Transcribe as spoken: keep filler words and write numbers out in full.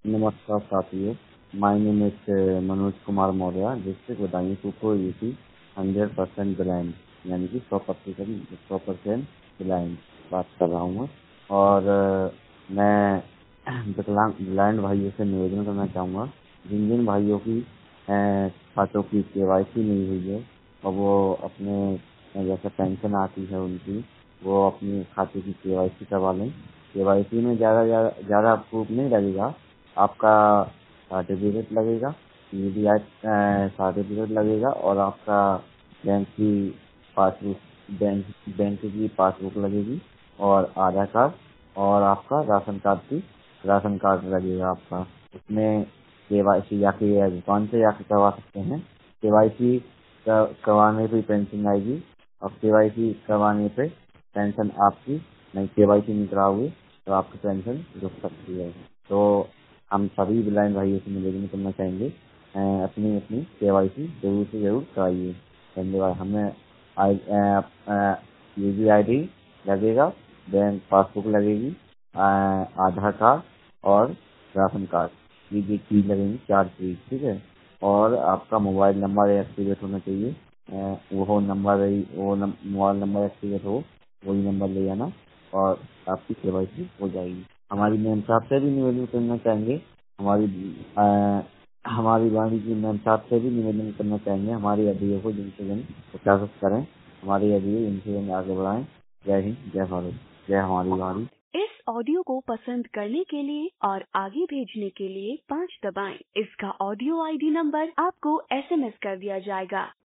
नमस्कार साथियों, my name is Manoj Kumar Maurya, district Badaun, super UP, hundred percent blind यानी कि सौ प्रतिशत सौ परसेंट ब्लाइंड बात कर रहा हूँ। और अ, मैं विकलांग ब्लाइंड भाइयों से निवेदन करना चाहूँगा, जिन जिन भाइयों की अ, खातों की केवाईसी नहीं हुई है और वो अपने अ, जैसे पेंशन आती है उनकी, वो अपनी खाते की केवाईसी करवा लें। केवाईसी में ज़्यादा ज़्यादा ज़्यादा प्रूफ नहीं लगेगा, आपका सर्टिफिकेट लगेगा, मीडिया सर्टिफिकेट लगेगा और आपका बैंक की पासबुक बैंक बैंक की पासबुक लगेगी और आधार कार्ड और आपका राशन कार्ड की राशन कार्ड लगेगा आपका। उसमें केवाईसी या के दुकान से जाकर करवा सकते हैं। केवाईसी करवाने पे पेंशन आएगी और केवाईसी करवाने पे पेंशन आपकी नहीं, केवाईसी नहीं कराओगे तो आपकी पेंशन रुक सकती है। तो हम सभी ब्लाइंड भाइयों से निवेदन करना चाहेंगे, अ, अपनी अपनी केवाईसी जरूर से जरूर कराइए। धन्यवाद। हमें आई यूपी आई डी लगेगा, बैंक पासबुक लगेगी, अ, आधार कार्ड और राशन कार्ड, ये ये चीज लगेंगी, चार चीज, ठीक है। और आपका मोबाइल नंबर एक्टिवेट होना चाहिए, अ, वो नंबर वो मोबाइल नंबर एक्टिवेट हो, वही नंबर ले जाना और आपकी केवाईसी हो जाएगी। हमारी मैम साहब से भी निवेदन करना चाहेंगे, हमारी अ, हमारी वाणी की मैम साहब से भी निवेदन करना चाहेंगे, हमारी अभियोग को जिनसे जन प्रकाशित करें, हमारी अभियोग इनसे जन आगे बढ़ाएं। जय हिंद, जय भारत, जय हमारी वाणी। इस ऑडियो को पसंद करने के लिए और आगे भेजने के लिए पाँच दबाएं। इसका ऑडियो आईडी नंबर आपको एसएमएस कर दिया जाएगा।